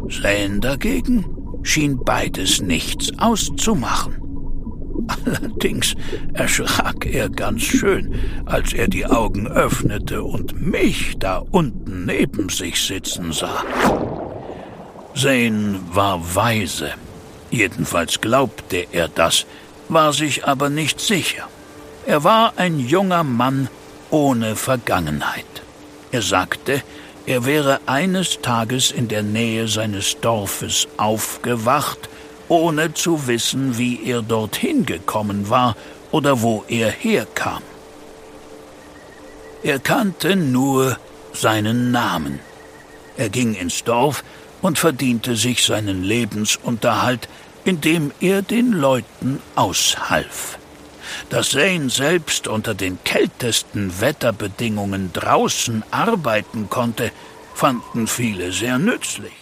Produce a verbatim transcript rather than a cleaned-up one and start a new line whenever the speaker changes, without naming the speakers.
Zane dagegen schien beides nichts auszumachen. Allerdings erschrak er ganz schön, als er die Augen öffnete und mich da unten neben sich sitzen sah. Zane war weise. Jedenfalls glaubte er das, war sich aber nicht sicher. Er war ein junger Mann ohne Vergangenheit. Er sagte, er wäre eines Tages in der Nähe seines Dorfes aufgewacht, ohne zu wissen, wie er dorthin gekommen war oder wo er herkam. Er kannte nur seinen Namen. Er ging ins Dorf und verdiente sich seinen Lebensunterhalt, indem er den Leuten aushalf. Dass Zane selbst unter den kältesten Wetterbedingungen draußen arbeiten konnte, fanden viele sehr nützlich.